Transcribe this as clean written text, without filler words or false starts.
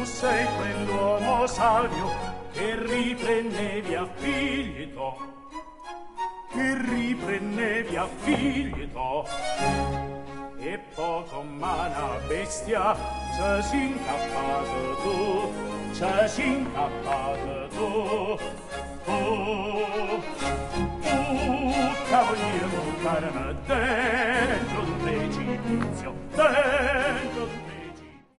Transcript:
sei quell'uomo savio che riprende via figlio, che riprende via figlio. E poco mana bestia c'è s'incappato tu, c'è s'incappato tu. Cavaliere carne